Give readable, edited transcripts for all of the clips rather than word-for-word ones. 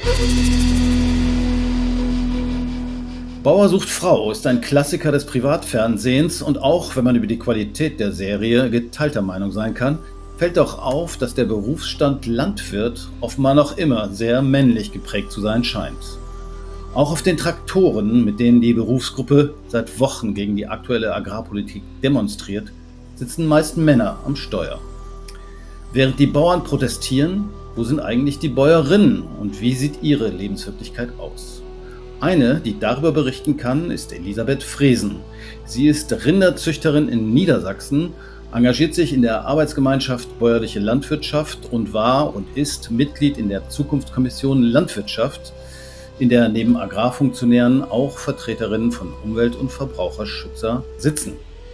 Bauer sucht Frau ist ein Klassiker des Privatfernsehens und auch wenn man über die Qualität der Serie geteilter Meinung sein kann, fällt auch auf, dass der Berufsstand Landwirt offenbar noch immer sehr männlich geprägt zu sein scheint. Auch auf den Traktoren, mit denen die Berufsgruppe seit Wochen gegen die aktuelle Agrarpolitik demonstriert, sitzen meist Männer am Steuer. Während die Bauern protestieren, wo sind eigentlich die Bäuerinnen und wie sieht ihre Lebenswirklichkeit aus? Eine, die darüber berichten kann, ist Elisabeth Fresen. Sie ist Rinderzüchterin in Niedersachsen, engagiert sich in der Arbeitsgemeinschaft Bäuerliche Landwirtschaft und war und ist Mitglied in der Zukunftskommission Landwirtschaft, in der neben Agrarfunktionären auch Vertreterinnen von Umwelt- und Verbraucherschützer sitzen.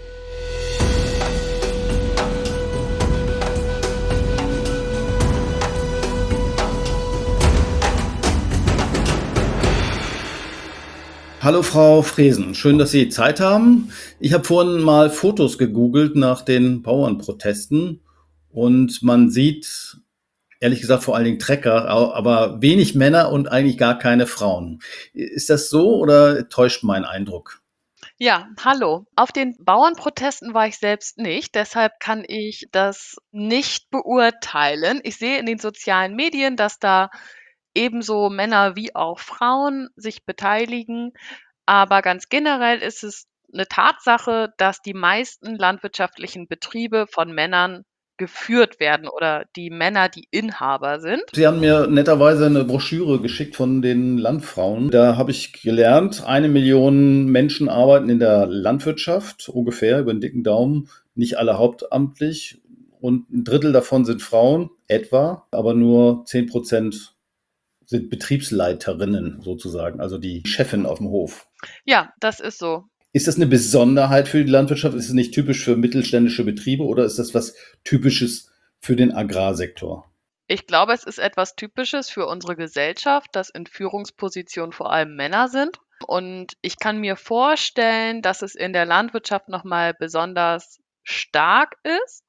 Hallo Frau Fresen, schön, dass Sie Zeit haben. Ich habe vorhin mal Fotos gegoogelt nach den Bauernprotesten und man sieht, ehrlich gesagt, vor allen Dingen Trecker, aber wenig Männer und eigentlich gar keine Frauen. Ist das so oder täuscht mein Eindruck? Ja, hallo. Auf den Bauernprotesten war ich selbst nicht, deshalb kann ich das nicht beurteilen. Ich sehe in den sozialen Medien, dass da ebenso Männer wie auch Frauen sich beteiligen, aber ganz generell ist es eine Tatsache, dass die meisten landwirtschaftlichen Betriebe von Männern geführt werden oder die Männer die Inhaber sind. Sie haben mir netterweise eine Broschüre geschickt von den Landfrauen. Da habe ich gelernt, 1 Million Menschen arbeiten in der Landwirtschaft, ungefähr über den dicken Daumen, nicht alle hauptamtlich. Und 1/3 davon sind Frauen, etwa, aber nur 10% sind Betriebsleiterinnen sozusagen, also die Chefin auf dem Hof. Ja, das ist so. Ist das eine Besonderheit für die Landwirtschaft? Ist es nicht typisch für mittelständische Betriebe oder ist das was Typisches für den Agrarsektor? Ich glaube, es ist etwas Typisches für unsere Gesellschaft, dass in Führungspositionen vor allem Männer sind. Und ich kann mir vorstellen, dass es in der Landwirtschaft noch mal besonders stark ist.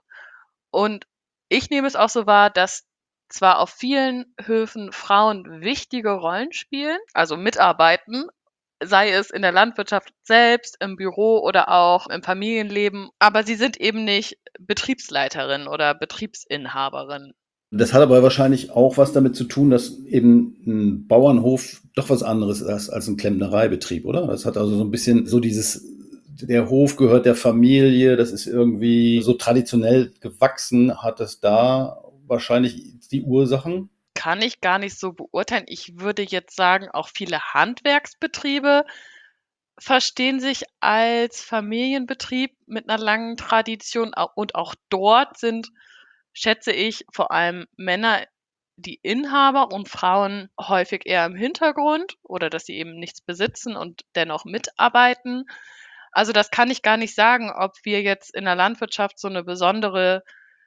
Und ich nehme es auch so wahr, dass zwar auf vielen Höfen Frauen wichtige Rollen spielen, also mitarbeiten, sei es in der Landwirtschaft selbst, im Büro oder auch im Familienleben, aber sie sind eben nicht Betriebsleiterin oder Betriebsinhaberin. Das hat aber wahrscheinlich auch was damit zu tun, dass eben ein Bauernhof doch was anderes ist als ein Klempnereibetrieb, oder? Das hat also so ein bisschen so dieses der Hof gehört der Familie, das ist irgendwie so traditionell gewachsen. Hat es da wahrscheinlich die Ursachen? Kann ich gar nicht so beurteilen. Ich würde jetzt sagen, auch viele Handwerksbetriebe verstehen sich als Familienbetrieb mit 'ner langen Tradition au und auch dort sind, schätze ich, vor allem Männer die Inhaber und Frauen häufig eher im Hintergrund oder dass sie eben nichts besitzen und dennoch mitarbeiten. Also, das kann ich gar nicht sagen, ob wir jetzt in der Landwirtschaft so 'ne besondere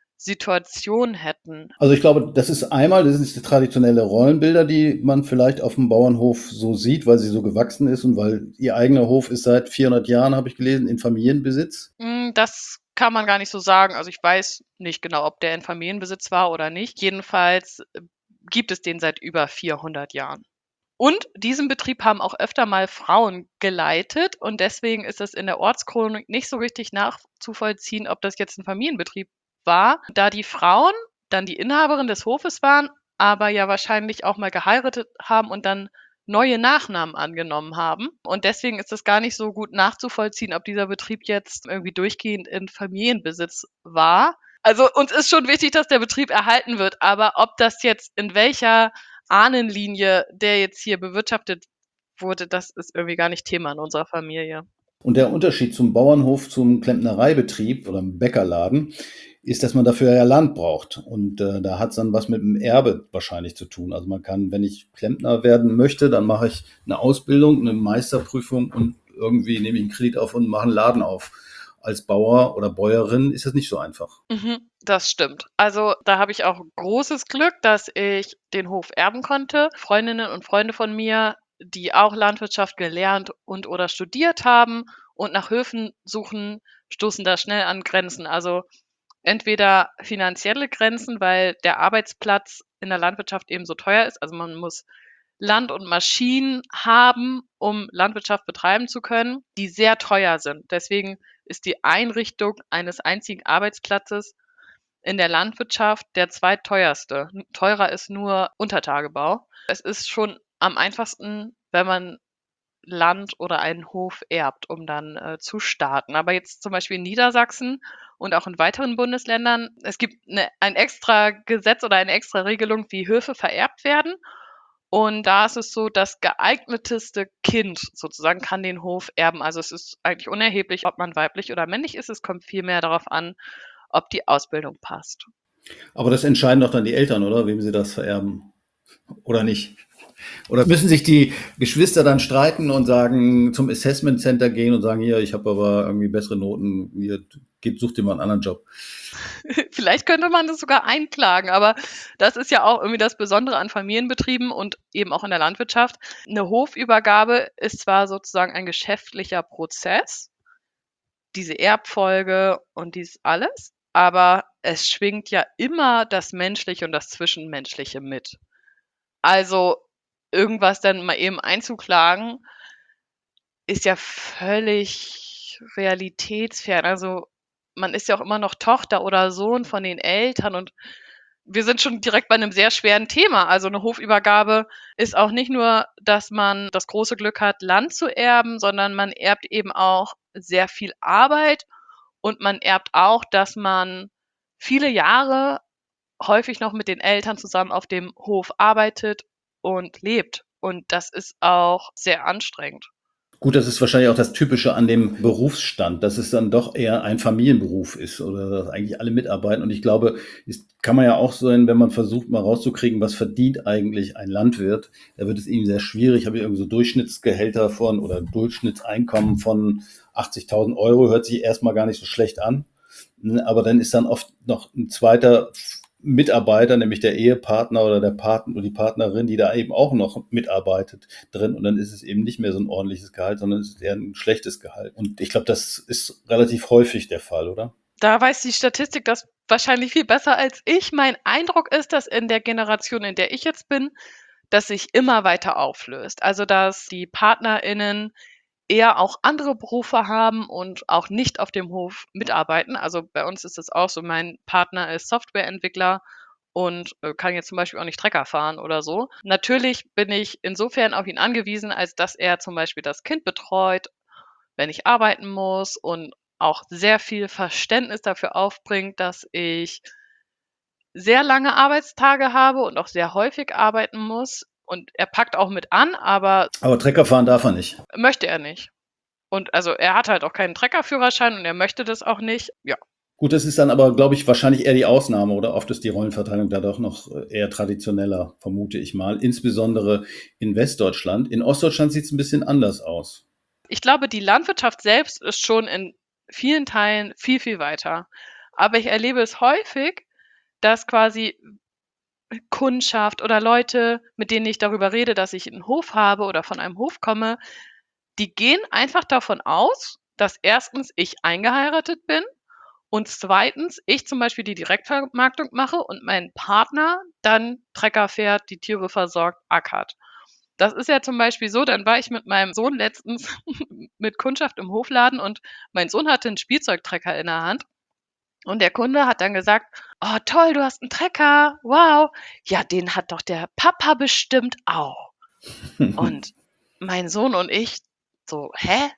Situation hätten. Also, ich glaube, das sind die traditionelle Rollenbilder, die man vielleicht auf dem Bauernhof so sieht, weil sie so gewachsen ist und weil Ihr eigener Hof ist seit 400 Jahren, habe ich gelesen, in Familienbesitz. Das kann man gar nicht so sagen. Also, ich weiß nicht genau, ob der in Familienbesitz war oder nicht. Jedenfalls, gibt es den seit über 400 Jahren. Und diesen Betrieb haben auch öfter mal Frauen geleitet und deswegen ist es in der Ortschronik nicht so richtig nachzuvollziehen, ob das jetzt 'n Familienbetrieb war, da die Frauen dann die Inhaberin des Hofes waren, aber ja wahrscheinlich auch mal geheiratet haben und dann neue Nachnamen angenommen haben. Und deswegen ist es gar nicht so gut nachzuvollziehen, ob dieser Betrieb jetzt irgendwie durchgehend in Familienbesitz war. Also, uns ist schon wichtig, dass der Betrieb erhalten wird, aber ob das jetzt in welcher Ahnenlinie, der jetzt hier bewirtschaftet wurde, das ist irgendwie gar nicht Thema in unserer Familie. Und der Unterschied zum Bauernhof, zum Klempnereibetrieb oder 'm Bäckerladen ist, dass man dafür ja Land braucht. Und, da hat's dann was mit dem Erbe wahrscheinlich zu tun. Also, man kann wenn ich Klempner werden möchte, dann mache ich eine Ausbildung, eine Meisterprüfung und irgendwie nehme ich einen Kredit auf und mache einen Laden auf. Als Bauer oder Bäuerin ist das nicht so einfach. Das stimmt. Also, da habe ich auch großes Glück, dass ich den Hof erben konnte. Freundinnen und Freunde von mir, die auch Landwirtschaft gelernt und oder studiert haben und nach Höfen suchen, stoßen da schnell an Grenzen. Also, entweder finanzielle Grenzen, weil der Arbeitsplatz in der Landwirtschaft eben so teuer ist. Also, man muss Land und Maschinen haben, um Landwirtschaft betreiben zu können, die sehr teuer sind. Deswegen ist die Einrichtung eines einzigen Arbeitsplatzes in der Landwirtschaft der zweitteuerste. Teurer ist nur Untertagebau. Es ist schon am einfachsten, wenn man Land oder einen Hof erbt, um dann zu starten. Aber jetzt zum Beispiel in Niedersachsen und auch in weiteren Bundesländern, es gibt ein extra Gesetz oder eine extra Regelung, wie Höfe vererbt werden. Und da ist es so, das geeigneteste Kind sozusagen kann den Hof erben. Also es ist eigentlich unerheblich, ob man weiblich oder männlich ist. Es kommt vielmehr darauf an, ob die Ausbildung passt. Aber das entscheiden doch dann die Eltern, oder? Wem sie das vererben. Oder nicht? Oder müssen sich die Geschwister dann streiten und sagen, zum Assessment Center gehen und sagen, hier, ich habe aber irgendwie bessere Noten, hier, such dir mal einen anderen Job. Vielleicht könnte man das sogar einklagen, aber das ist ja auch irgendwie das Besondere an Familienbetrieben und eben auch in der Landwirtschaft. Eine Hofübergabe ist zwar sozusagen ein geschäftlicher Prozess, diese Erbfolge und dies alles, aber es schwingt ja immer das Menschliche und das Zwischenmenschliche mit. Also irgendwas dann mal eben einzuklagen, ist ja völlig realitätsfern. Also, man ist ja auch immer noch Tochter oder Sohn von den Eltern und wir sind schon direkt bei einem sehr schweren Thema. Also, eine Hofübergabe ist auch nicht nur, dass man das große Glück hat, Land zu erben, sondern man erbt eben auch sehr viel Arbeit und man erbt auch, dass man viele Jahre häufig noch mit den Eltern zusammen auf dem Hof arbeitet und lebt. Und das ist auch sehr anstrengend. Gut, das ist wahrscheinlich auch das Typische an dem Berufsstand, dass es dann doch eher ein Familienberuf ist oder dass eigentlich alle mitarbeiten. Und ich glaube, es kann man ja auch sein, wenn man versucht, mal rauszukriegen, was verdient eigentlich ein Landwirt, da wird es ihm sehr schwierig. Ich habe irgendwie so Durchschnittsgehälter von oder Durchschnittseinkommen von 80.000 Euro, hört sich erstmal gar nicht so schlecht an. Aber dann ist dann oft noch ein zweiter Mitarbeiter, nämlich der Ehepartner oder der Partner oder die Partnerin, die da eben auch noch mitarbeitet drin. Und dann ist es eben nicht mehr so ein ordentliches Gehalt, sondern es ist eher ein schlechtes Gehalt. Und ich glaube, das ist relativ häufig der Fall, oder? Da weiß die Statistik das wahrscheinlich viel besser als ich. Mein Eindruck ist, dass in der Generation, in der ich jetzt bin, das sich immer weiter auflöst. Also, dass die PartnerInnen eher auch andere Berufe haben und auch nicht auf dem Hof mitarbeiten. Also, bei uns ist es auch so, mein Partner ist Softwareentwickler und, kann jetzt zum Beispiel auch nicht Trecker fahren oder so. Natürlich bin ich insofern auf ihn angewiesen, als dass er zum Beispiel das Kind betreut, wenn ich arbeiten muss und auch sehr viel Verständnis dafür aufbringt, dass ich sehr lange Arbeitstage habe und auch sehr häufig arbeiten muss. Und er packt auch mit an, aber Aber Trecker fahren darf er nicht. möchte er nicht. Und also er hat halt auch keinen Treckerführerschein und er möchte das auch nicht. Ja. Gut, das ist dann aber, glaube ich, wahrscheinlich eher die Ausnahme oder oft ist die Rollenverteilung da doch noch eher traditioneller, vermute ich mal, insbesondere in Westdeutschland. In Ostdeutschland sieht es ein bisschen anders aus. Ich glaube, die Landwirtschaft selbst ist schon in vielen Teilen viel, viel weiter. Aber ich erlebe es häufig, dass quasi Kundschaft oder Leute, mit denen ich darüber rede, dass ich einen Hof habe oder von einem Hof komme, die gehen einfach davon aus, dass erstens ich eingeheiratet bin und zweitens ich zum Beispiel die Direktvermarktung mache und mein Partner dann Trecker fährt, die Tiere versorgt, ackert. Das ist ja zum Beispiel so, dann war ich mit meinem Sohn letztens mit Kundschaft im Hofladen und mein Sohn hatte einen Spielzeugtrecker in der Hand und der Kunde hat dann gesagt: „Oh toll, du hast einen Trecker. Wow. Ja, den hat doch der Papa bestimmt auch.“ Und mein Sohn und ich so: „Hä?“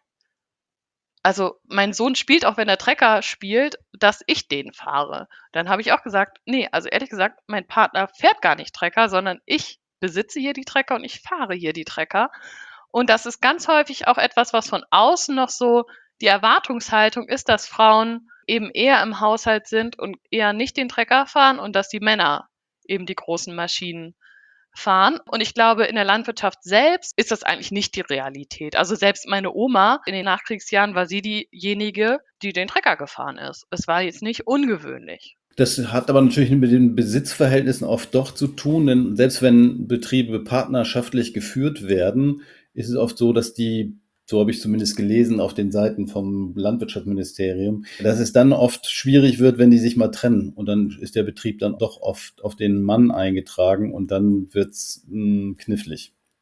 Also, mein Sohn spielt auch, wenn er Trecker spielt, dass ich den fahre. Dann habe ich auch gesagt: „Ne, also ehrlich gesagt, mein Partner fährt gar nicht Trecker, sondern ich besitze hier die Trecker und ich fahre hier die Trecker.“ Und das ist ganz häufig auch etwas, was von außen noch so die Erwartungshaltung ist, dass Frauen eben eher im Haushalt sind und eher nicht den Trecker fahren und dass die Männer eben die großen Maschinen fahren. Und ich glaube, in der Landwirtschaft selbst ist das eigentlich nicht die Realität. Also selbst meine Oma in den Nachkriegsjahren war sie diejenige, die den Trecker gefahren ist. Es war jetzt nicht ungewöhnlich. Das hat aber natürlich mit den Besitzverhältnissen oft doch zu tun, denn selbst wenn Betriebe partnerschaftlich geführt werden, ist es oft so, dass die, so habe ich zumindest gelesen auf den Seiten vom Landwirtschaftsministerium, dass es dann oft schwierig wird, wenn die sich mal trennen. Und dann ist der Betrieb dann doch oft auf den Mann eingetragen und dann wird's knifflig.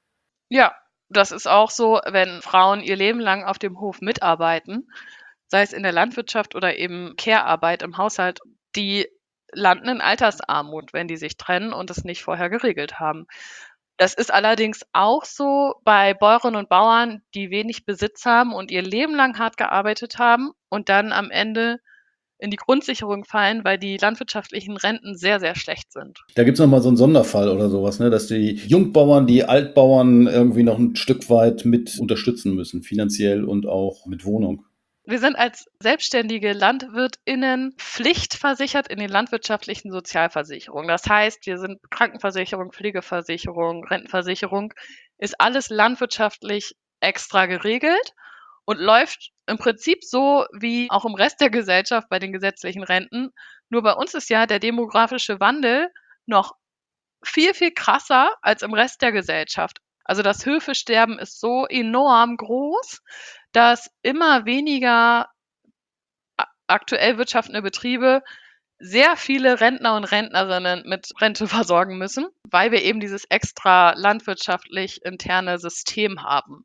Ja, das ist auch so, wenn Frauen ihr Leben lang auf dem Hof mitarbeiten, sei es in der Landwirtschaft oder eben Care-Arbeit im Haushalt, die landen in Altersarmut, wenn die sich trennen und es nicht vorher geregelt haben. Das ist allerdings auch so bei Bäuerinnen und Bauern, die wenig Besitz haben und ihr Leben lang hart gearbeitet haben und dann am Ende in die Grundsicherung fallen, weil die landwirtschaftlichen Renten sehr, sehr schlecht sind. Da gibt's noch mal so einen Sonderfall oder sowas, ne, dass die Jungbauern die Altbauern irgendwie noch ein Stück weit mit unterstützen müssen, finanziell und auch mit Wohnung. Wir sind als selbstständige LandwirtInnen pflichtversichert in den landwirtschaftlichen Sozialversicherungen. Das heißt, wir sind Krankenversicherung, Pflegeversicherung, Rentenversicherung, ist alles landwirtschaftlich extra geregelt und läuft im Prinzip so wie auch im Rest der Gesellschaft bei den gesetzlichen Renten. Nur bei uns ist ja der demografische Wandel noch viel, viel krasser als im Rest der Gesellschaft. Also das Höfesterben ist so enorm groß, dass immer weniger aktuell wirtschaftende Betriebe sehr viele Rentner und Rentnerinnen mit Rente versorgen müssen, weil wir eben dieses extra landwirtschaftlich interne System haben.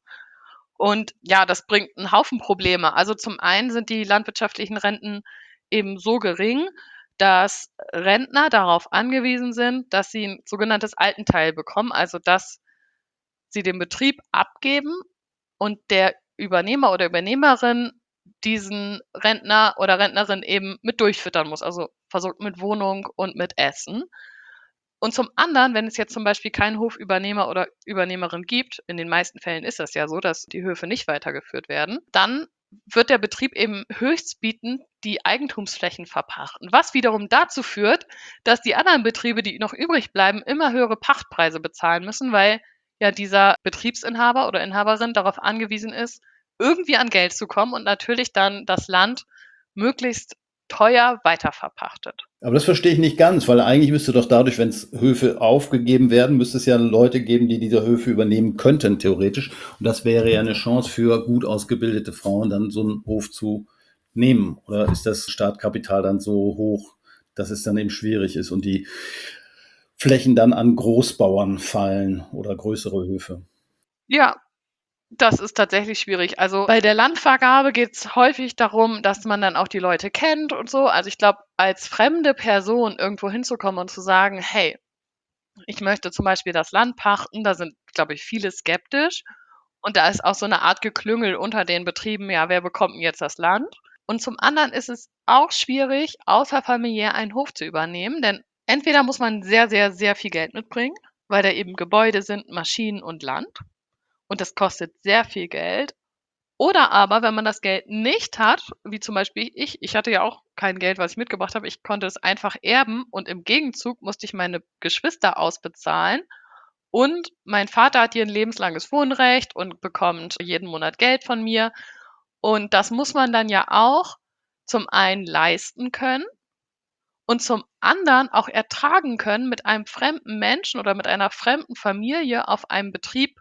Und ja, das bringt einen Haufen Probleme. Also zum einen sind die landwirtschaftlichen Renten eben so gering, dass Rentner darauf angewiesen sind, dass sie ein sogenanntes Altenteil bekommen, also dass sie den Betrieb abgeben und der Übernehmer oder Übernehmerin diesen Rentner oder Rentnerin eben mit durchfüttern muss, also versorgt mit Wohnung und mit Essen. Und zum anderen, wenn es jetzt zum Beispiel keinen Hofübernehmer oder Übernehmerin gibt, in den meisten Fällen ist das ja so, dass die Höfe nicht weitergeführt werden, dann wird der Betrieb eben höchstbietend die Eigentumsflächen verpachten, was wiederum dazu führt, dass die anderen Betriebe, die noch übrig bleiben, immer höhere Pachtpreise bezahlen müssen, weil ja dieser Betriebsinhaber oder Inhaberin darauf angewiesen ist, irgendwie an Geld zu kommen und natürlich dann das Land möglichst teuer weiterverpachtet. Aber das verstehe ich nicht ganz, weil eigentlich müsste doch dadurch, wenn es Höfe aufgegeben werden, müsste es ja Leute geben, die diese Höfe übernehmen könnten, theoretisch. Und das wäre ja eine Chance für gut ausgebildete Frauen, dann so einen Hof zu nehmen. Oder ist das Startkapital dann so hoch, dass es dann eben schwierig ist und die Flächen dann an Großbauern fallen oder größere Höfe? Ja, das ist tatsächlich schwierig. Also bei der Landvergabe geht es häufig darum, dass man dann auch die Leute kennt und so. Also ich glaube, als fremde Person irgendwo hinzukommen und zu sagen, hey, ich möchte zum Beispiel das Land pachten, da sind, glaube ich, viele skeptisch. Und da ist auch so eine Art Geklüngel unter den Betrieben, ja, wer bekommt denn jetzt das Land? Und zum anderen ist es auch schwierig, außerfamiliär einen Hof zu übernehmen, denn entweder muss man sehr, sehr, sehr viel Geld mitbringen, weil da eben Gebäude sind, Maschinen und Land. Und das kostet sehr viel Geld. Oder aber, wenn man das Geld nicht hat, wie zum Beispiel ich hatte ja auch kein Geld, was ich mitgebracht habe, ich konnte es einfach erben und im Gegenzug musste ich meine Geschwister ausbezahlen. Und mein Vater hat hier ein lebenslanges Wohnrecht und bekommt jeden Monat Geld von mir. Und das muss man dann ja auch zum einen leisten können und zum anderen auch ertragen können, mit einem fremden Menschen oder mit einer fremden Familie auf einem Betrieb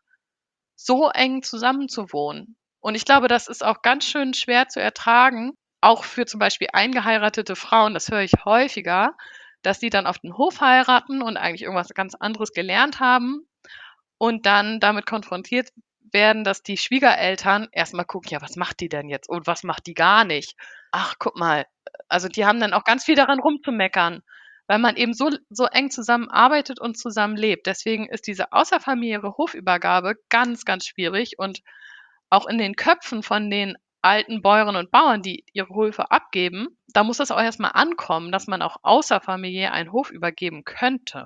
so eng zusammenzuwohnen. Und ich glaube, das ist auch ganz schön schwer zu ertragen, auch für zum Beispiel eingeheiratete Frauen, das höre ich häufiger, dass die dann auf den Hof heiraten und eigentlich irgendwas ganz anderes gelernt haben und dann damit konfrontiert werden, dass die Schwiegereltern erstmal gucken, ja, was macht die denn jetzt und was macht die gar nicht? Ach, guck mal. Also die haben dann auch ganz viel daran rumzumeckern, weil man eben so eng zusammenarbeitet und zusammenlebt. Deswegen ist diese außerfamiliäre Hofübergabe ganz, ganz schwierig und auch in den Köpfen von den alten Bäuerinnen und Bauern, die ihre Höfe abgeben, da muss das auch erstmal ankommen, dass man auch außerfamiliär einen Hof übergeben könnte.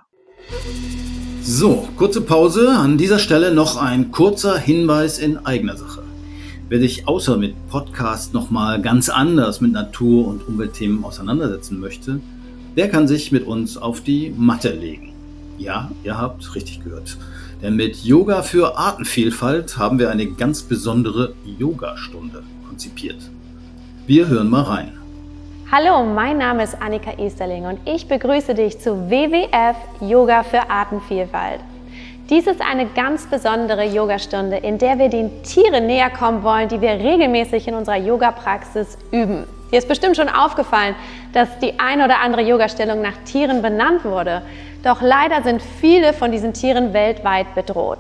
So, kurze Pause. An dieser Stelle noch ein kurzer Hinweis in eigener Sache. Wer sich außer mit Podcast nochmal ganz anders mit Natur- und Umweltthemen auseinandersetzen möchte, der kann sich mit uns auf die Matte legen. Ja, ihr habt richtig gehört. Denn mit Yoga für Artenvielfalt haben wir eine ganz besondere Yogastunde konzipiert. Wir hören mal rein. Hallo, mein Name ist Annika Esterling und ich begrüße dich zu WWF Yoga für Artenvielfalt. Dies ist eine ganz besondere Yogastunde, in der wir den Tieren näher kommen wollen, die wir regelmäßig in unserer Yoga-Praxis üben. Dir ist bestimmt schon aufgefallen, dass die eine oder andere Yogastellung nach Tieren benannt wurde. Doch leider sind viele von diesen Tieren weltweit bedroht.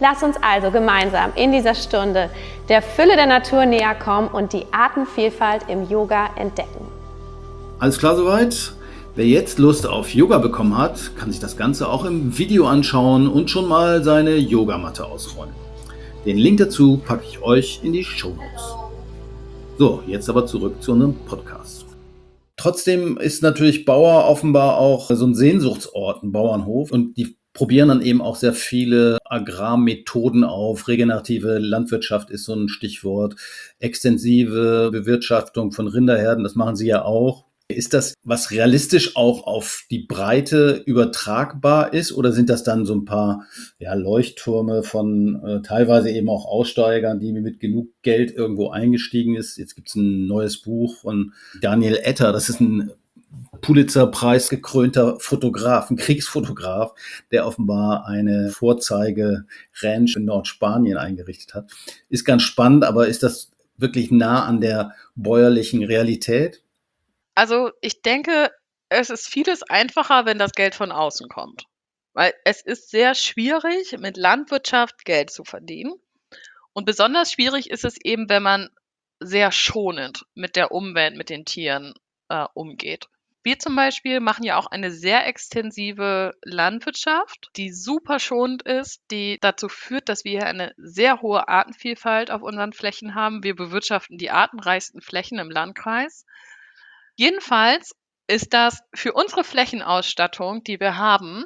Lass uns also gemeinsam in dieser Stunde der Fülle der Natur näher kommen und die Artenvielfalt im Yoga entdecken. Alles klar soweit? Wer jetzt Lust auf Yoga bekommen hat, kann sich das Ganze auch im Video anschauen und schon mal seine Yogamatte ausrollen. Den Link dazu packe ich euch in die Shownotes. So, jetzt aber zurück zu unserem Podcast. Trotzdem ist natürlich Bauer offenbar auch so ein Sehnsuchtsort, ein Bauernhof, und die probieren dann eben auch sehr viele Agrarmethoden auf. Regenerative Landwirtschaft ist so ein Stichwort. Extensive Bewirtschaftung von Rinderherden, das machen sie ja auch. Ist das, was realistisch auch auf die Breite übertragbar ist, oder sind das dann so ein paar Leuchttürme von teilweise eben auch Aussteigern, die mit genug Geld irgendwo eingestiegen ist? Jetzt gibt es ein neues Buch von Daniel Etter, das ist ein Pulitzer-Preis gekrönter Fotograf, ein Kriegsfotograf, der offenbar eine Vorzeige-Ranch in Nordspanien eingerichtet hat. Ist ganz spannend, aber ist das wirklich nah an der bäuerlichen Realität? Also ich denke, es ist vieles einfacher, wenn das Geld von außen kommt. Weil es ist sehr schwierig, mit Landwirtschaft Geld zu verdienen. Und besonders schwierig ist es eben, wenn man sehr schonend mit der Umwelt, mit den Tieren umgeht. Wir zum Beispiel machen ja auch eine sehr extensive Landwirtschaft, die super schonend ist, die dazu führt, dass wir hier eine sehr hohe Artenvielfalt auf unseren Flächen haben. Wir bewirtschaften die artenreichsten Flächen im Landkreis. Jedenfalls ist das für unsere Flächenausstattung, die wir haben,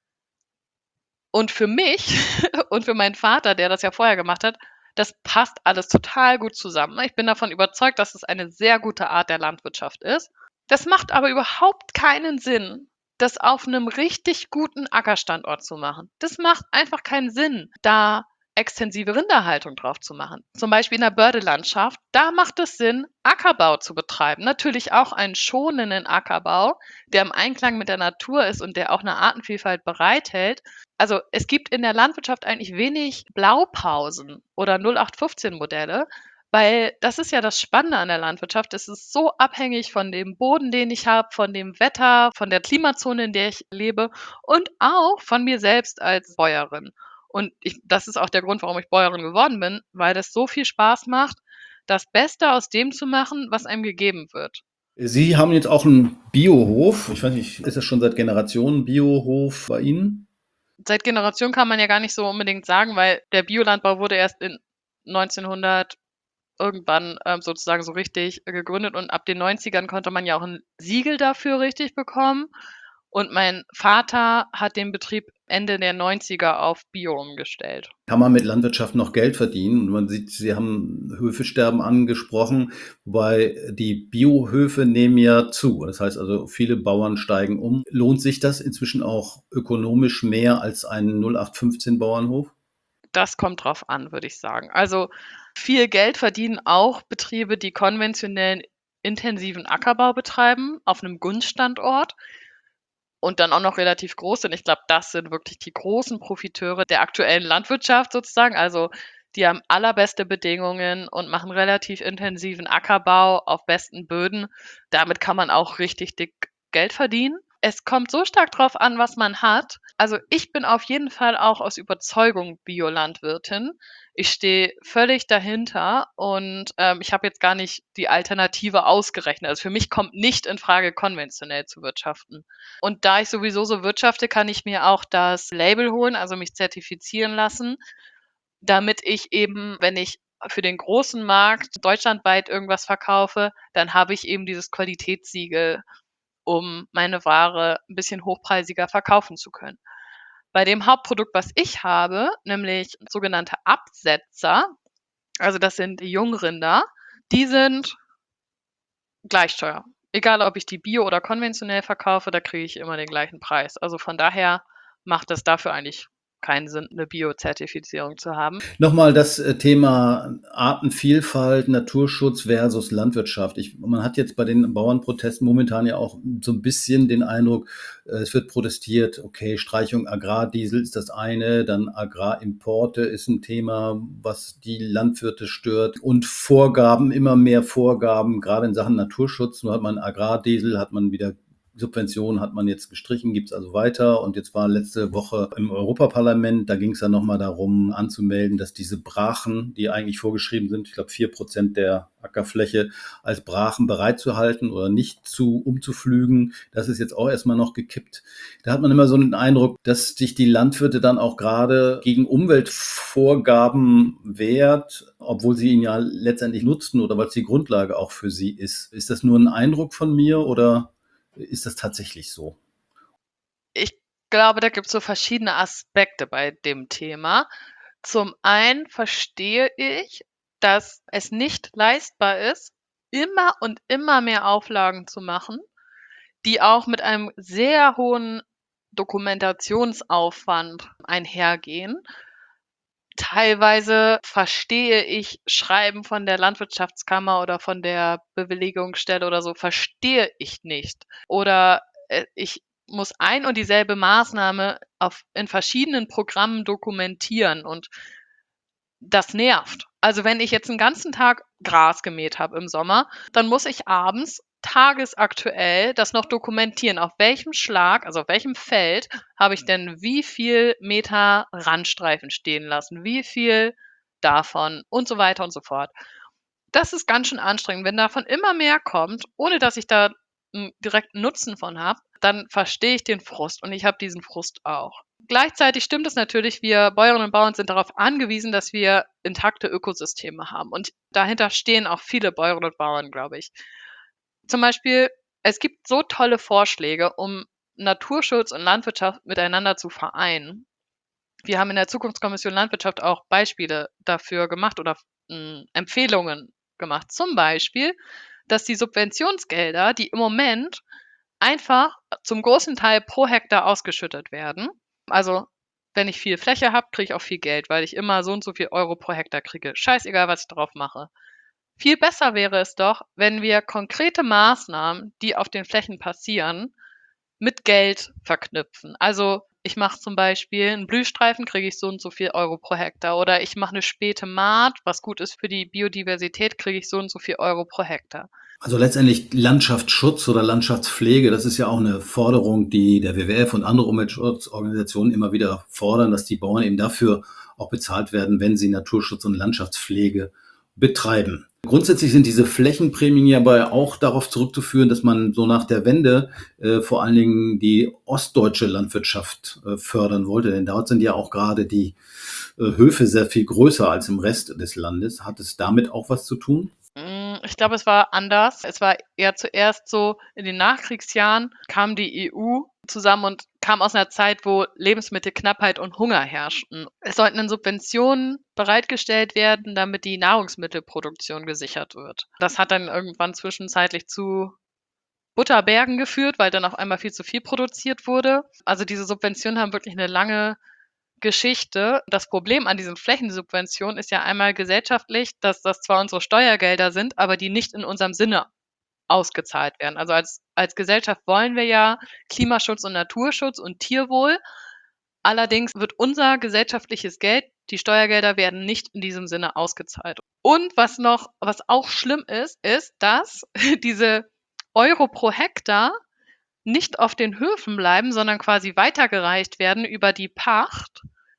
und für mich und für meinen Vater, der das ja vorher gemacht hat, das passt alles total gut zusammen. Ich bin davon überzeugt, dass es eine sehr gute Art der Landwirtschaft ist. Das macht aber überhaupt keinen Sinn, das auf einem richtig guten Ackerstandort zu machen. Das macht einfach keinen Sinn, da extensive Rinderhaltung drauf zu machen. Zum Beispiel in der Bördelandschaft, da macht es Sinn, Ackerbau zu betreiben. Natürlich auch einen schonenden Ackerbau, der im Einklang mit der Natur ist und der auch eine Artenvielfalt bereithält. Also es gibt in der Landwirtschaft eigentlich wenig Blaupausen oder 0815-Modelle, weil das ist ja das Spannende an der Landwirtschaft. Es ist so abhängig von dem Boden, den ich habe, von dem Wetter, von der Klimazone, in der ich lebe und auch von mir selbst als Bäuerin. Und das ist auch der Grund, warum ich Bäuerin geworden bin, weil das so viel Spaß macht, das Beste aus dem zu machen, was einem gegeben wird. Sie haben jetzt auch einen Biohof. Ich weiß nicht, ist das schon seit Generationen ein Biohof bei Ihnen? Seit Generationen kann man ja gar nicht so unbedingt sagen, weil der Biolandbau wurde erst in 1900 irgendwann sozusagen so richtig gegründet, und ab den 90ern konnte man ja auch ein Siegel dafür richtig bekommen. Und mein Vater hat den Betrieb Ende der 90er auf Bio umgestellt. Kann man mit Landwirtschaft noch Geld verdienen? Und man sieht, Sie haben Höfesterben angesprochen, wobei die Biohöfe nehmen ja zu. Das heißt also, viele Bauern steigen um. Lohnt sich das inzwischen auch ökonomisch mehr als ein 0815 Bauernhof? Das kommt drauf an, würde ich sagen. Also viel Geld verdienen auch Betriebe, die konventionellen intensiven Ackerbau betreiben auf einem Gunststandort und dann auch noch relativ groß sind. Ich glaube, das sind wirklich die großen Profiteure der aktuellen Landwirtschaft sozusagen. Also die haben allerbeste Bedingungen und machen relativ intensiven Ackerbau auf besten Böden. Damit kann man auch richtig dick Geld verdienen. Es kommt so stark drauf an, was man hat. Also ich bin auf jeden Fall auch aus Überzeugung Biolandwirtin. Ich stehe völlig dahinter und ich habe jetzt gar nicht die Alternative ausgerechnet. Also für mich kommt nicht in Frage, konventionell zu wirtschaften. Und da ich sowieso so wirtschafte, kann ich mir auch das Label holen, also mich zertifizieren lassen, damit ich eben, wenn ich für den großen Markt deutschlandweit irgendwas verkaufe, dann habe ich eben dieses Qualitätssiegel, um meine Ware ein bisschen hochpreisiger verkaufen zu können. Bei dem Hauptprodukt, was ich habe, nämlich sogenannte Absetzer, also das sind Jungrinder, die sind gleich teuer. Egal, ob ich die bio oder konventionell verkaufe, da kriege ich immer den gleichen Preis. Also von daher macht es dafür eigentlich keinen Sinn, eine Bio-Zertifizierung zu haben. Nochmal das Thema Artenvielfalt, Naturschutz versus Landwirtschaft. Man hat jetzt bei den Bauernprotesten momentan ja auch so ein bisschen den Eindruck, es wird protestiert, okay, Streichung Agrardiesel ist das eine, dann Agrarimporte ist ein Thema, was die Landwirte stört, und Vorgaben, immer mehr Vorgaben, gerade in Sachen Naturschutz. Nur hat man Agrardiesel, hat man wieder Subventionen hat man jetzt gestrichen, gibt es also weiter. Und jetzt war letzte Woche im Europaparlament, da ging es dann nochmal darum anzumelden, dass diese Brachen, die eigentlich vorgeschrieben sind, ich glaube 4% der Ackerfläche als Brachen bereitzuhalten oder nicht umzupflügen, das ist jetzt auch erstmal noch gekippt. Da hat man immer so den Eindruck, dass sich die Landwirte dann auch gerade gegen Umweltvorgaben wehrt, obwohl sie ihn ja letztendlich nutzen oder weil es die Grundlage auch für sie ist. Ist das nur ein Eindruck von mir oder ist das tatsächlich so? Ich glaube, da gibt's so verschiedene Aspekte bei dem Thema. Zum einen verstehe ich, dass es nicht leistbar ist, immer und immer mehr Auflagen zu machen, die auch mit einem sehr hohen Dokumentationsaufwand einhergehen. Teilweise verstehe ich Schreiben von der Landwirtschaftskammer oder von der Bewilligungsstelle oder so, verstehe ich nicht. Oder, ich muss ein und dieselbe Maßnahme in verschiedenen Programmen dokumentieren und das nervt. Also, wenn ich jetzt 'n ganzen Tag Gras gemäht habe im Sommer, dann muss ich abends tagesaktuell das noch dokumentieren. Auf welchem Schlag, also auf welchem Feld habe ich denn wie viel Meter Randstreifen stehen lassen, wie viel davon und so weiter und so fort. Das ist ganz schön anstrengend. Wenn davon immer mehr kommt, ohne dass ich da 'n direkten Nutzen von habe, dann verstehe ich den Frust und ich habe diesen Frust auch. Gleichzeitig stimmt es natürlich, wir Bäuerinnen und Bauern sind darauf angewiesen, dass wir intakte Ökosysteme haben und dahinter stehen auch viele Bäuerinnen und Bauern, glaube ich. Zum Beispiel, es gibt so tolle Vorschläge, um Naturschutz und Landwirtschaft miteinander zu vereinen. Wir haben in der Zukunftskommission Landwirtschaft auch Beispiele dafür gemacht oder Empfehlungen gemacht. Zum Beispiel, dass die Subventionsgelder, die im Moment einfach zum großen Teil pro Hektar ausgeschüttet werden. Also, wenn ich viel Fläche habe, kriege ich auch viel Geld, weil ich immer so und so viel Euro pro Hektar kriege. Scheißegal, was ich drauf mache. Viel besser wäre es doch, wenn wir konkrete Maßnahmen, die auf den Flächen passieren, mit Geld verknüpfen. Also, ich mache zum Beispiel 'n Blühstreifen, kriege ich so und so viel Euro pro Hektar oder ich mache 'ne späte Mahd, was gut ist für die Biodiversität, kriege ich so und so viel Euro pro Hektar. Also letztendlich Landschaftsschutz oder Landschaftspflege, das ist ja auch eine Forderung, die der WWF und andere Umweltschutzorganisationen immer wieder fordern, dass die Bauern eben dafür auch bezahlt werden, wenn sie Naturschutz und Landschaftspflege betreiben. Grundsätzlich sind diese Flächenprämien ja aber auch darauf zurückzuführen, dass man so nach der Wende vor allen Dingen die ostdeutsche Landwirtschaft fördern wollte, denn dort sind ja auch gerade die Höfe sehr viel größer als im Rest des Landes. Hat es damit auch was zu tun? Ich glaube, es war anders. Es war eher zuerst so, in den Nachkriegsjahren kam die EU zusammen und kam aus einer Zeit, wo Lebensmittelknappheit und Hunger herrschten. Es sollten dann Subventionen bereitgestellt werden, damit die Nahrungsmittelproduktion gesichert wird. Das hat dann irgendwann zwischenzeitlich zu Butterbergen geführt, weil dann auf einmal viel zu viel produziert wurde. Also, diese Subventionen haben wirklich eine lange Geschichte. Das Problem an diesen Flächensubventionen ist ja einmal gesellschaftlich, dass das zwar unsere Steuergelder sind, aber die nicht in unserem Sinne ausgezahlt werden. Also, als Gesellschaft wollen wir ja Klimaschutz und Naturschutz und Tierwohl. Allerdings wird unser gesellschaftliches Geld, die Steuergelder werden nicht in diesem Sinne ausgezahlt. Und was auch schlimm ist, ist, dass diese Euro pro Hektar nicht auf den Höfen bleiben, sondern quasi weitergereicht werden über die Pacht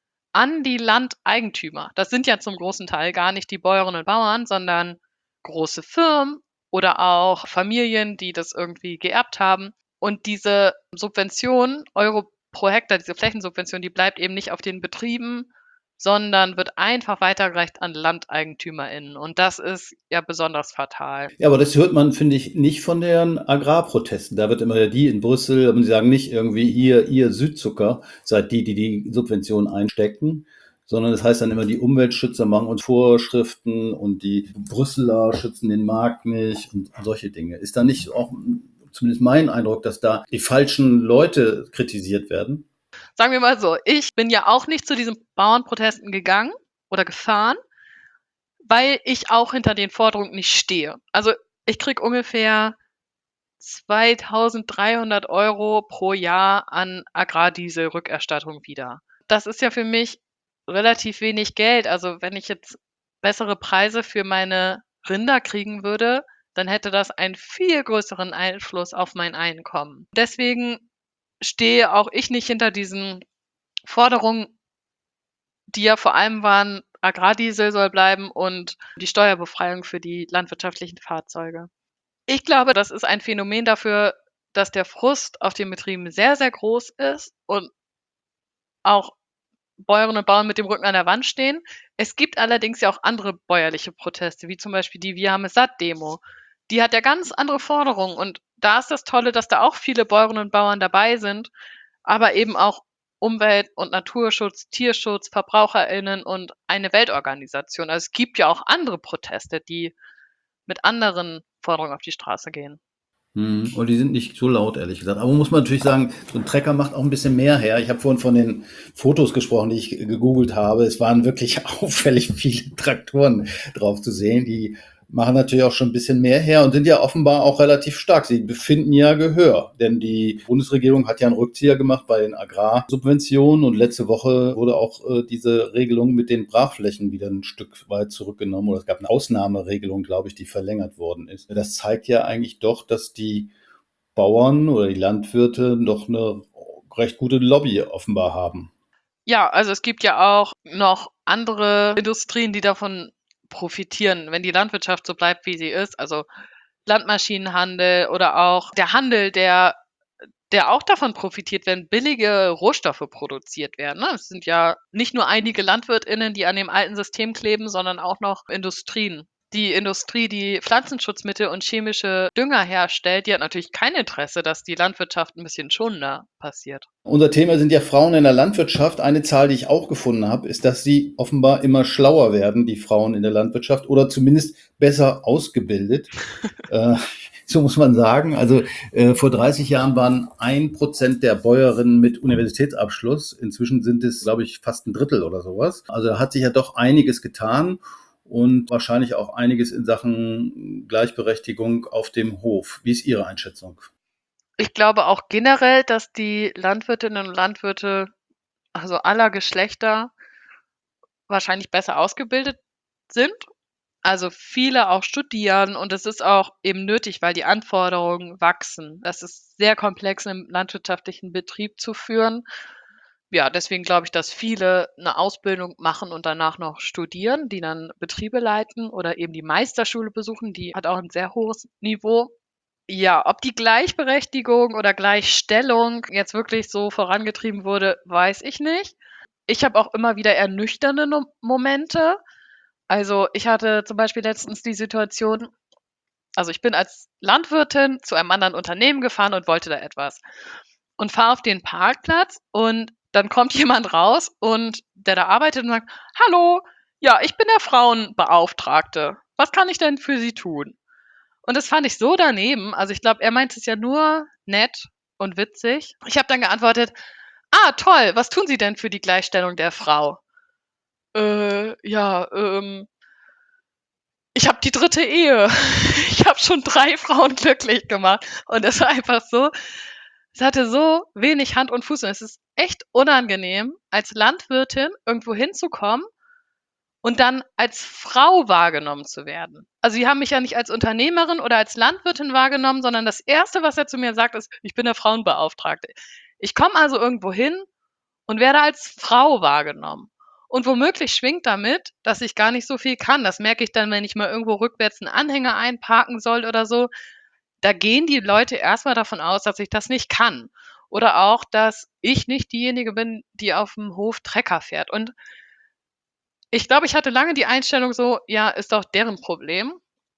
an die Landeigentümer. Das sind ja zum großen Teil gar nicht die Bäuerinnen und Bauern, sondern große Firmen oder auch Familien, die das irgendwie geerbt haben. Und diese Subvention, Euro pro Hektar, diese Flächensubvention, die bleibt eben nicht auf den Betrieben, sondern wird einfach weitergereicht an LandeigentümerInnen. Und das ist ja besonders fatal. Ja, aber das hört man, finde ich, nicht von den Agrarprotesten. Da wird immer die in Brüssel, aber die sagen nicht irgendwie, ihr Südzucker seid die, die die Subventionen einstecken, sondern das heißt dann immer, die Umweltschützer machen uns Vorschriften und die Brüsseler schützen den Markt nicht und solche Dinge. Ist da nicht auch zumindest mein Eindruck, dass da die falschen Leute kritisiert werden? Sagen wir mal so, ich bin ja auch nicht zu diesen Bauernprotesten gegangen oder gefahren, weil ich auch hinter den Forderungen nicht stehe. Also, ich kriege ungefähr 2.300 Euro pro Jahr an Agrardieselrückerstattung wieder. Das ist ja für mich relativ wenig Geld. Also, wenn ich jetzt bessere Preise für meine Rinder kriegen würde, dann hätte das einen viel größeren Einfluss auf mein Einkommen. Deswegen stehe auch ich nicht hinter diesen Forderungen, die ja vor allem waren, Agrardiesel soll bleiben und die Steuerbefreiung für die landwirtschaftlichen Fahrzeuge. Ich glaube, das ist ein Phänomen dafür, dass der Frust auf den Betrieben sehr, sehr groß ist und auch Bäuerinnen und Bauern mit dem Rücken an der Wand stehen. Es gibt allerdings ja auch andere bäuerliche Proteste, wie zum Beispiel die Wir haben es satt Demo. Die hat ja ganz andere Forderungen und da ist das Tolle, dass da auch viele Bäuerinnen und Bauern dabei sind, aber eben auch Umwelt- und Naturschutz, Tierschutz, VerbraucherInnen und eine Weltorganisation. Also es gibt ja auch andere Proteste, die mit anderen Forderungen auf die Straße gehen. Und die sind nicht so laut, ehrlich gesagt. Aber muss man natürlich sagen, so ein Trecker macht auch ein bisschen mehr her. Ich habe vorhin von den Fotos gesprochen, die ich gegoogelt habe. Es waren wirklich auffällig viele Traktoren drauf zu sehen. Die machen natürlich auch schon ein bisschen mehr her und sind ja offenbar auch relativ stark. Sie befinden ja Gehör, denn die Bundesregierung hat ja einen Rückzieher gemacht bei den Agrarsubventionen und letzte Woche wurde auch diese Regelung mit den Brachflächen wieder ein Stück weit zurückgenommen oder es gab eine Ausnahmeregelung, glaube ich, die verlängert worden ist. Das zeigt ja eigentlich doch, dass die Bauern oder die Landwirte doch eine recht gute Lobby offenbar haben. Ja, also es gibt ja auch noch andere Industrien, die davon profitieren, wenn die Landwirtschaft so bleibt, wie sie ist. Also Landmaschinenhandel oder auch der Handel, der auch davon profitiert, wenn billige Rohstoffe produziert werden. Ne? Es sind ja nicht nur einige LandwirtInnen, die an dem alten System kleben, sondern auch noch Industrien. Die Industrie, die Pflanzenschutzmittel und chemische Dünger herstellt, die hat natürlich kein Interesse, dass die Landwirtschaft ein bisschen schonender passiert. Unser Thema sind ja Frauen in der Landwirtschaft. Eine Zahl, die ich auch gefunden habe, ist, dass sie offenbar immer schlauer werden, die Frauen in der Landwirtschaft, oder zumindest besser ausgebildet. So muss man sagen. Also vor 30 Jahren waren 1% der Bäuerinnen mit Universitätsabschluss. Inzwischen sind es, glaube ich, fast ein Drittel oder sowas. Also da hat sich ja doch einiges getan und wahrscheinlich auch einiges in Sachen Gleichberechtigung auf dem Hof. Wie ist Ihre Einschätzung? Ich glaube auch generell, dass die Landwirtinnen und Landwirte, also aller Geschlechter, wahrscheinlich besser ausgebildet sind. Also viele auch studieren und es ist auch eben nötig, weil die Anforderungen wachsen. Es ist sehr komplex, einen landwirtschaftlichen Betrieb zu führen. Ja, deswegen glaube ich, dass viele eine Ausbildung machen und danach noch studieren, die dann Betriebe leiten oder eben die Meisterschule besuchen, die hat auch ein sehr hohes Niveau. Ja, ob die Gleichberechtigung oder Gleichstellung jetzt wirklich so vorangetrieben wurde, weiß ich nicht. Ich habe auch immer wieder ernüchternde Momente. Also, ich hatte zum Beispiel letztens die Situation, also ich bin als Landwirtin zu einem anderen Unternehmen gefahren und wollte da etwas und fahre auf den Parkplatz und dann kommt jemand raus und der da arbeitet und sagt: „Hallo, ja, ich bin der Frauenbeauftragte. Was kann ich denn für Sie tun?“ Und das fand ich so daneben. Also, ich glaube, er meint es ja nur nett und witzig. Ich habe dann geantwortet: „Ah, toll, was tun Sie denn für die Gleichstellung der Frau?“ Ja, ich habe die dritte Ehe. Ich habe schon 3 Frauen glücklich gemacht und es war einfach so, es hatte so wenig Hand und Fuß und es ist echt unangenehm, als Landwirtin irgendwo hinzukommen und dann als Frau wahrgenommen zu werden. Also, die haben mich ja nicht als Unternehmerin oder als Landwirtin wahrgenommen, sondern das Erste, was er zu mir sagt, ist: „Ich bin der Frauenbeauftragte.“ Ich komme also irgendwo hin und werde als Frau wahrgenommen. Und womöglich schwingt damit, dass ich gar nicht so viel kann. Das merke ich dann, wenn ich mal irgendwo rückwärts einen Anhänger einparken soll oder so. Da gehen die Leute erst mal davon aus, dass ich das nicht kann. Oder auch, dass ich nicht diejenige bin, die auf'm Hof Trecker fährt. Und ich glaube, ich hatte lange die Einstellung so: „Ja, ist doch deren Problem.“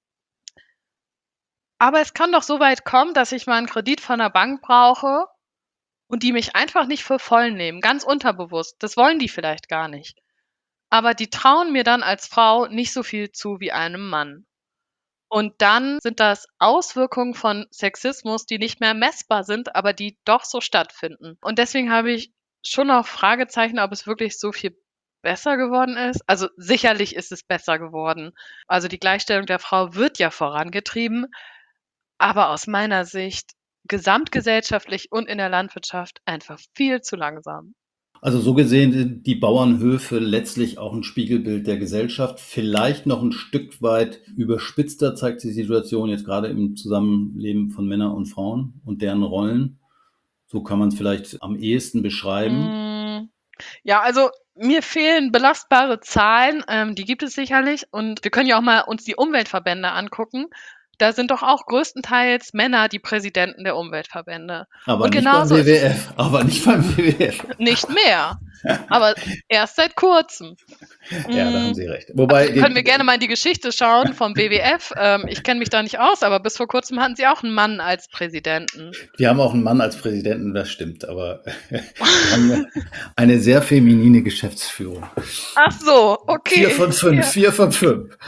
Aber es kann doch so weit kommen, dass ich mal 'n Kredit von der Bank brauche und die mich einfach nicht für voll nehmen, ganz unterbewusst. Das wollen die vielleicht gar nicht. Aber die trauen mir dann als Frau nicht so viel zu wie einem Mann. Und dann sind das Auswirkungen von Sexismus, die nicht mehr messbar sind, aber die doch so stattfinden. Und deswegen habe ich schon noch Fragezeichen, ob es wirklich so viel besser geworden ist. Also sicherlich ist es besser geworden. Also die Gleichstellung der Frau wird ja vorangetrieben, aber aus meiner Sicht gesamtgesellschaftlich und in der Landwirtschaft einfach viel zu langsam. Also so gesehen sind die Bauernhöfe letztlich auch ein Spiegelbild der Gesellschaft. Vielleicht noch ein Stück weit überspitzter zeigt sich die Situation jetzt gerade im Zusammenleben von Männern und Frauen und deren Rollen. So kann man es vielleicht am ehesten beschreiben. Ja, also mir fehlen belastbare Zahlen, die gibt es sicherlich. Und wir können ja auch mal uns die Umweltverbände angucken. Da sind doch auch größtenteils Männer die Präsidenten der Umweltverbände. Aber Und nicht beim genauso ist es WWF. Aber nicht beim WWF. nicht mehr, aber erst seit kurzem. Ja, da haben Hm, Sie recht. Wobei, können wir gerne mal in die Geschichte schauen vom WWF. Ich kenne mich da nicht aus, aber bis vor kurzem hatten sie auch einen Mann als Präsidenten. wir haben auch einen Mann als Präsidenten, das stimmt, aber wir haben eine sehr feminine Geschäftsführung. Ach so, okay. 4 von 5, 4 von 5.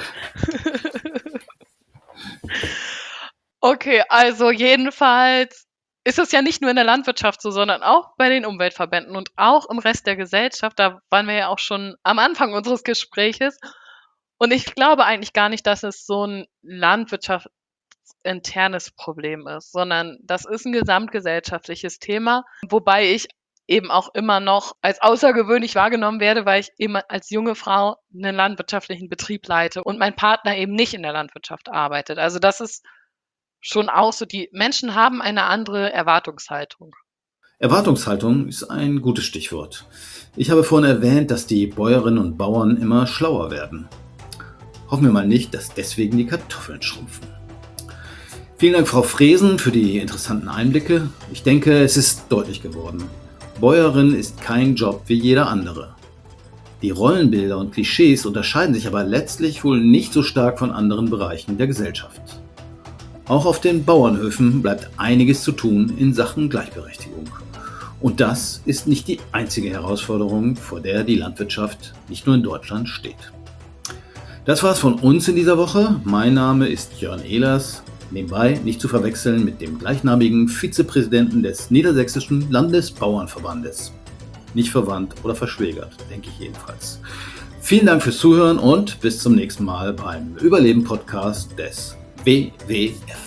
Okay, also jedenfalls ist es ja nicht nur in der Landwirtschaft so, sondern auch bei den Umweltverbänden und auch im Rest der Gesellschaft. Da waren wir ja auch schon am Anfang unseres Gespräches. Und ich glaube eigentlich gar nicht, dass es so ein landwirtschaftsinternes Problem ist, sondern das ist ein gesamtgesellschaftliches Thema, wobei ich eben auch immer noch als außergewöhnlich wahrgenommen werde, weil ich eben als junge Frau einen landwirtschaftlichen Betrieb leite und mein Partner eben nicht in der Landwirtschaft arbeitet. Also das ist schon auch so, die Menschen haben eine andere Erwartungshaltung. Erwartungshaltung ist ein gutes Stichwort. Ich habe vorhin erwähnt, dass die Bäuerinnen und Bauern immer schlauer werden. Hoffen wir mal nicht, dass deswegen die Kartoffeln schrumpfen. Vielen Dank, Frau Fresen, für die interessanten Einblicke. Ich denke, es ist deutlich geworden. Bäuerin ist kein Job wie jeder andere. Die Rollenbilder und Klischees unterscheiden sich aber letztlich wohl nicht so stark von anderen Bereichen der Gesellschaft. Auch auf den Bauernhöfen bleibt einiges zu tun in Sachen Gleichberechtigung. Und das ist nicht die einzige Herausforderung, vor der die Landwirtschaft nicht nur in Deutschland steht. Das war's von uns in dieser Woche. Mein Name ist Jörn Ehlers. Nebenbei nicht zu verwechseln mit dem gleichnamigen Vizepräsidenten des Niedersächsischen Landesbauernverbandes. Nicht verwandt oder verschwägert, denke ich jedenfalls. Vielen Dank fürs Zuhören und bis zum nächsten Mal beim Überleben-Podcast des WWF.